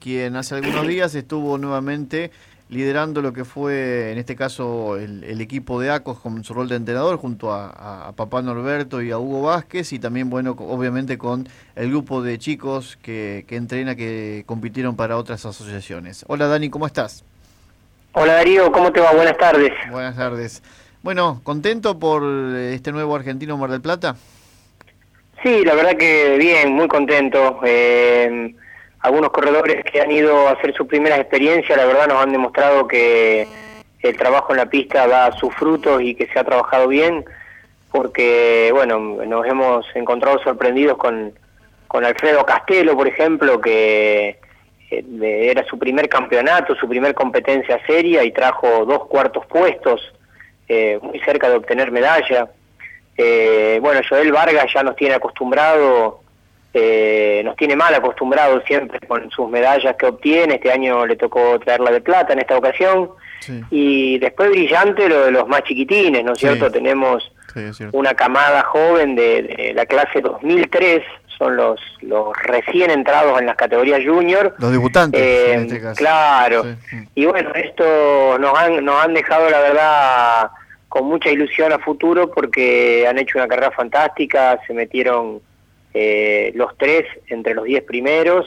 quien hace algunos días estuvo nuevamente liderando lo que fue, en este caso, el equipo de ACOS con su rol de entrenador, junto a Papá Norberto y a Hugo Vázquez, y también, bueno, obviamente con el grupo de chicos que entrena, que compitieron para otras asociaciones. Hola Dani, ¿cómo estás? Hola Darío, ¿cómo te va? Buenas tardes. Buenas tardes. Bueno, ¿contento por este nuevo argentino Mar del Plata? Sí, la verdad que bien, muy contento. Algunos corredores que han ido a hacer sus primeras experiencias, la verdad nos han demostrado que el trabajo en la pista da sus frutos y que se ha trabajado bien, porque bueno, nos hemos encontrado sorprendidos con Alfredo Castelo, por ejemplo, que era su primer campeonato, su primer competencia seria y trajo 2 cuartos puestos, muy cerca de obtener medalla. Bueno, Joel Vargas ya nos tiene acostumbrado, nos tiene mal acostumbrado siempre con sus medallas que obtiene. Este año le tocó traerla de plata en esta ocasión. Sí. Y después brillante lo de los más chiquitines, ¿no es cierto? Sí. Tenemos una camada joven de la clase 2003, son los recién entrados en las categorías junior. Los debutantes, en este caso. Claro. Sí. Y bueno, esto nos han dejado, la verdad, con mucha ilusión a futuro, porque han hecho una carrera fantástica, se metieron los 3 entre los 10 primeros.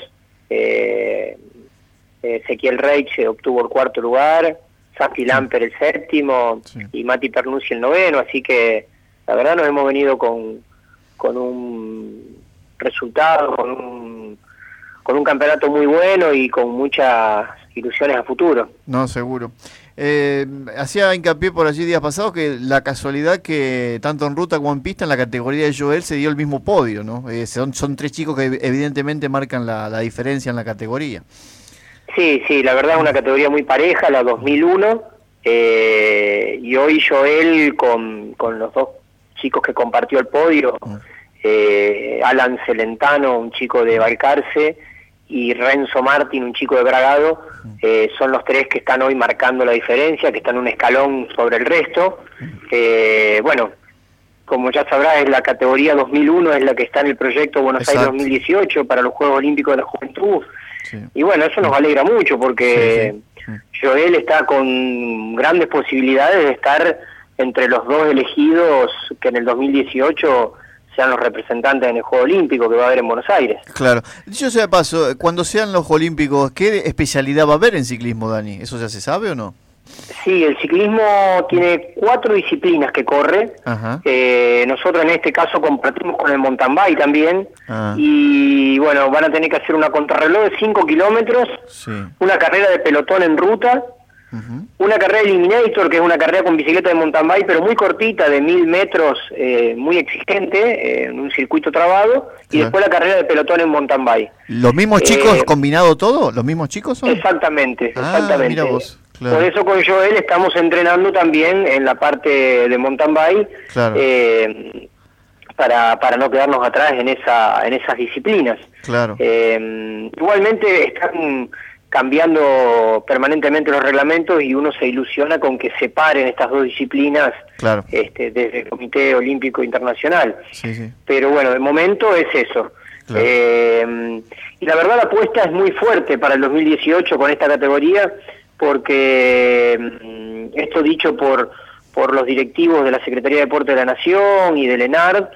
Ezequiel Reich obtuvo el 4º lugar, Santi Lamper el 7º, sí, y Mati Pernuzzi el 9º, así que la verdad nos hemos venido con un resultado, con un campeonato muy bueno y con muchas ilusiones a futuro. No, seguro. Hacía hincapié por allí días pasados que la casualidad que tanto en ruta como en pista en la categoría de Joel se dio el mismo podio, ¿no? Son 3 chicos que evidentemente marcan la diferencia en la categoría. Sí, la verdad es una categoría muy pareja, la 2001, y hoy Joel con los 2 chicos que compartió el podio, Alan Celentano, un chico de Balcarce, y Renzo Martín, un chico de Bragado, son los 3 que están hoy marcando la diferencia, que están un escalón sobre el resto. Bueno, como ya sabrás, es la categoría 2001, es la que está en el proyecto Buenos Aires 2018 para los Juegos Olímpicos de la Juventud. Sí. Y bueno, eso nos alegra mucho, porque Joel está con grandes posibilidades de estar entre los 2 elegidos que en el 2018 sean los representantes en el Juego Olímpico que va a haber en Buenos Aires. Claro. Dicho sea de paso, cuando sean los Juegos Olímpicos, ¿qué especialidad va a haber en ciclismo, Dani? ¿Eso ya se sabe o no? Sí, el ciclismo tiene 4 disciplinas que corre. Nosotros en este caso compartimos con el mountain bike también. Y bueno, van a tener que hacer una contrarreloj de 5 kilómetros, una carrera de pelotón en ruta, una carrera de eliminator, que es una carrera con bicicleta de mountain bike, pero muy cortita, de 1000 metros, muy exigente, en un circuito trabado, y después la carrera de pelotón en mountain bike. ¿Los mismos chicos combinado todo? ¿Los mismos chicos son? Exactamente. Mira vos. Claro. Por eso con Joel estamos entrenando también en la parte de mountain bike, claro, para no quedarnos atrás en esas disciplinas. Claro. Igualmente están cambiando permanentemente los reglamentos y uno se ilusiona con que separen estas 2 disciplinas, claro, desde el Comité Olímpico Internacional. Sí. Pero bueno, de momento es eso. Claro. Y la verdad la apuesta es muy fuerte para el 2018 con esta categoría, porque esto dicho por los directivos de la Secretaría de Deporte de la Nación y del ENARD,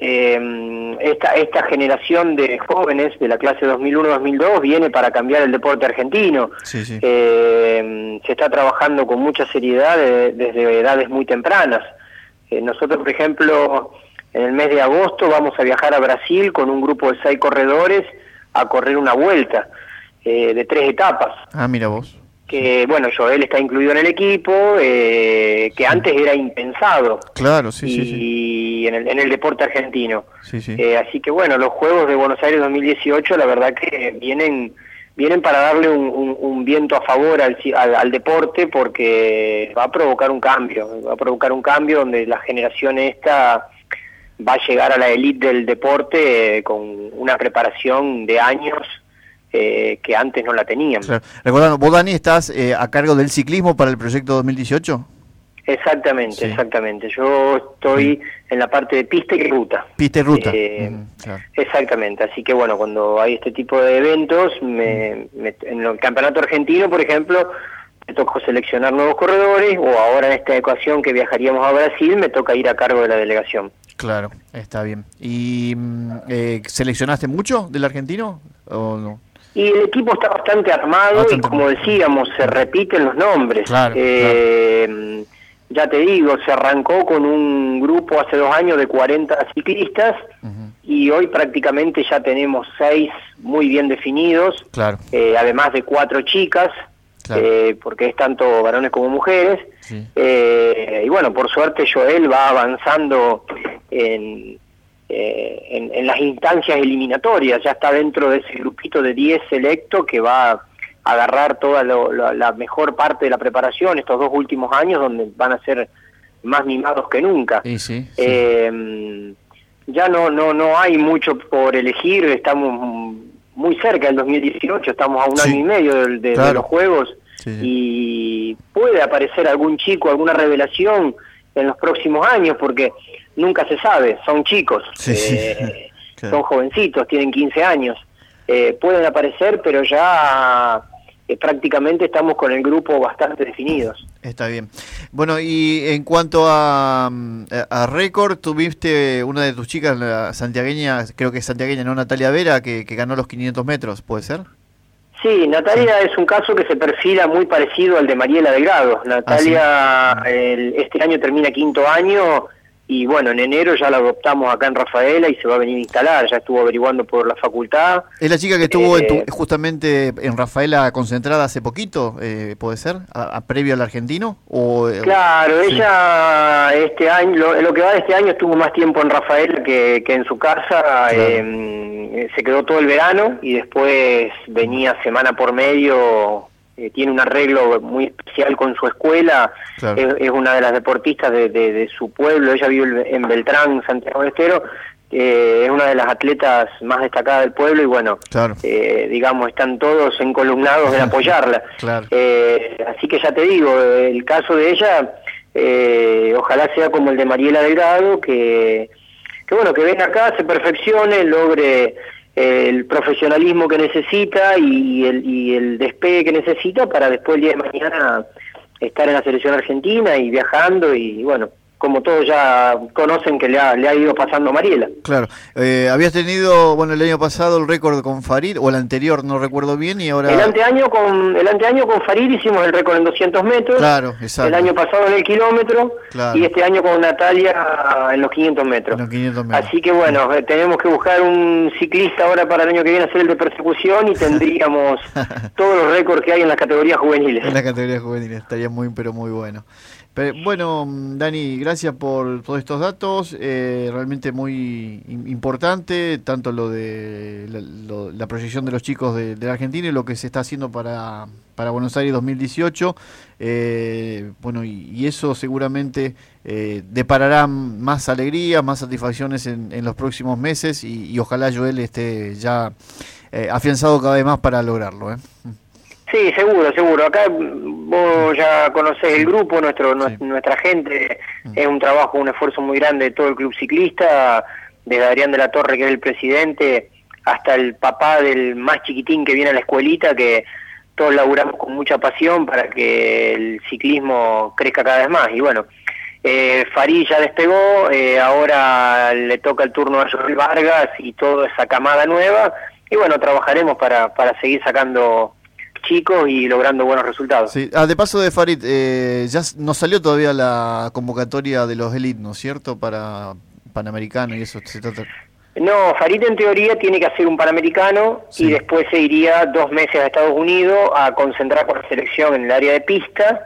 esta generación de jóvenes de la clase 2001-2002 viene para cambiar el deporte argentino. Se está trabajando con mucha seriedad desde edades muy tempranas. Nosotros, por ejemplo, en el mes de agosto vamos a viajar a Brasil con un grupo de 6 corredores a correr una vuelta de 3 etapas. Mira vos. Que bueno, Joel está incluido en el equipo, que antes era impensado. Claro, y en el deporte argentino. Así que bueno, los Juegos de Buenos Aires 2018 la verdad que vienen para darle un viento a favor al deporte, porque va a provocar un cambio donde la generación esta va a llegar a la élite del deporte con una preparación de años que antes no la tenían. Claro. Recordando, vos, Dani, estás a cargo del ciclismo para el proyecto 2018. Exactamente, Sí. exactamente. Yo estoy en la parte de pista y ruta. Pista y ruta. Claro. Exactamente, así que bueno, cuando hay este tipo de eventos, en el campeonato argentino, por ejemplo, me tocó seleccionar nuevos corredores, o ahora en esta ocasión que viajaríamos a Brasil, me toca ir a cargo de la delegación. Claro, está bien. ¿Y seleccionaste mucho del argentino o no? Y el equipo está bastante armado y como decíamos, se repiten los nombres. Claro, Ya te digo, se arrancó con un grupo hace 2 años de 40 ciclistas y hoy prácticamente ya tenemos 6 muy bien definidos, además de 4 chicas, porque es tanto varones como mujeres. Sí. Y bueno, por suerte Joel va avanzando en las instancias eliminatorias, ya está dentro de ese grupito de 10 selecto que va a agarrar toda la mejor parte de la preparación estos 2 últimos años, donde van a ser más mimados que nunca. Sí. Ya no hay mucho por elegir, estamos muy cerca del 2018, estamos a un año y medio de los Juegos, y puede aparecer algún chico, alguna revelación en los próximos años, porque nunca se sabe, son chicos, son jovencitos, tienen 15 años, pueden aparecer, pero ya prácticamente estamos con el grupo bastante definidos. Está bien. Bueno, y en cuanto a récord, tuviste una de tus chicas, la santiagueña, creo que es santiagueña, ¿no? Natalia Vera, que ganó los 500 metros, ¿puede ser? Sí, Natalia es un caso que se perfila muy parecido al de Mariela Delgado. Natalia este año termina 5º año y bueno, en enero ya la adoptamos acá en Rafaela y se va a venir a instalar, ya estuvo averiguando por la facultad. ¿Es la chica que estuvo justamente en Rafaela concentrada hace poquito, puede ser, previo al argentino? Claro, ella este año, lo que va de este año estuvo más tiempo en Rafaela que en su casa, se quedó todo el verano y después venía semana por medio. Tiene un arreglo muy especial con su escuela, es una de las deportistas de su pueblo, ella vive en Beltrán, Santiago del Estero, es una de las atletas más destacadas del pueblo y bueno, digamos, están todos encolumnados en apoyarla. Así que ya te digo, el caso de ella, ojalá sea como el de Mariela Delgado, que bueno, que venga acá, se perfeccione, logre el profesionalismo que necesita y el despegue que necesita para después el día de mañana estar en la selección argentina y viajando y bueno, como todos ya conocen que le ha ido pasando a Mariela. Claro, habías tenido, bueno, el año pasado el récord con Farid, o el anterior, no recuerdo bien, y ahora... El anteaño con Farid hicimos el récord en 200 metros, el año pasado en el kilómetro, y este año con Natalia en los 500 metros. Así que bueno, tenemos que buscar un ciclista ahora para el año que viene a hacer el de persecución y tendríamos todos los récords que hay en las categorías juveniles. En las categorías juveniles, estaría pero muy bueno. Pero, bueno, Dani, gracias por todos estos datos, realmente muy importante, tanto lo de la proyección de los chicos de la Argentina y lo que se está haciendo para Buenos Aires 2018, bueno, y eso seguramente deparará más alegría, más satisfacciones en los próximos meses y ojalá Joel esté ya afianzado cada vez más para lograrlo. Sí, seguro. Acá vos ya conocés el grupo, nuestra gente, es un trabajo, un esfuerzo muy grande de todo el club ciclista, desde Adrián de la Torre, que es el presidente, hasta el papá del más chiquitín que viene a la escuelita, que todos laburamos con mucha pasión para que el ciclismo crezca cada vez más. Y bueno, Farid ya despegó, ahora le toca el turno a Joel Vargas y toda esa camada nueva, y bueno, trabajaremos para seguir sacando chicos y logrando buenos resultados. Sí. De paso de Farid, ya no salió todavía la convocatoria de los Elite, ¿no es cierto? Para Panamericano y eso se trata. No, Farid en teoría tiene que hacer un Panamericano y después se iría 2 meses a Estados Unidos a concentrar con la selección en el área de pista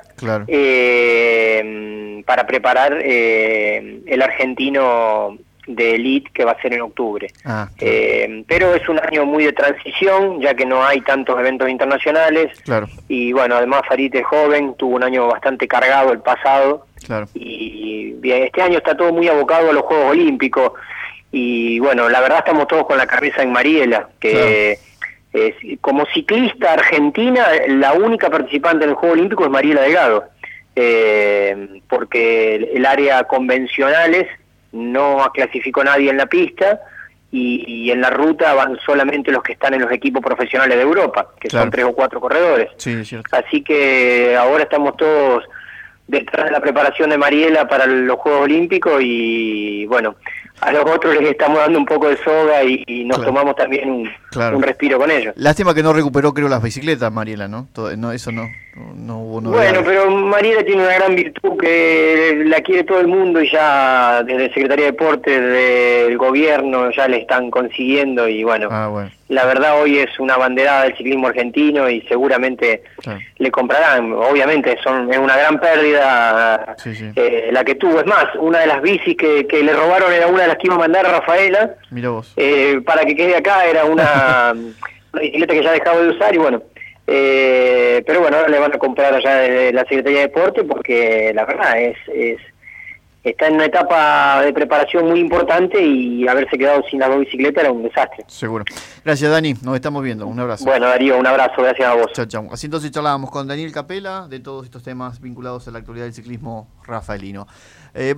para preparar el argentino de Elite que va a ser en octubre. Pero es un año muy de transición, ya que no hay tantos eventos internacionales. Y bueno, además Farid es joven, tuvo un año bastante cargado el pasado. Y bien, este año está todo muy abocado a los Juegos Olímpicos. Y bueno, la verdad estamos todos con la cabeza en Mariela, que como ciclista argentina, la única participante en el Juego Olímpico es Mariela Delgado. porque el área convencionales no clasificó nadie en la pista, y en la ruta van solamente los que están en los equipos profesionales de Europa, que son 3 o 4 corredores. Sí, es cierto. Así que ahora estamos todos detrás de la preparación de Mariela para los Juegos Olímpicos, y bueno, a los otros les estamos dando un poco de soga y nos tomamos también un respiro con ellos. Lástima que no recuperó, creo, las bicicletas, Mariela, ¿no? Eso no hubo novedades. Bueno, pero Mariela tiene una gran virtud que la quiere todo el mundo, y ya desde Secretaría de Deportes, del gobierno, ya le están consiguiendo, y bueno, la verdad hoy es una abanderada del ciclismo argentino, y seguramente le comprarán. Obviamente es una gran pérdida la que tuvo. Es más, una de las bicis que le robaron era una de las que iba a mandar a Rafaela. Mirá vos. Para que quede acá, era una bicicleta que ya dejaba de usar, y bueno, pero bueno, ahora le van a comprar allá de la Secretaría de Deporte, porque la verdad está en una etapa de preparación muy importante, y haberse quedado sin las 2 bicicletas era un desastre. Seguro. Gracias, Dani, nos estamos viendo, un abrazo. Bueno, Darío, un abrazo, gracias a vos. Chao, chao. Así entonces charlábamos con Daniel Capela de todos estos temas vinculados a la actualidad del ciclismo rafaelino.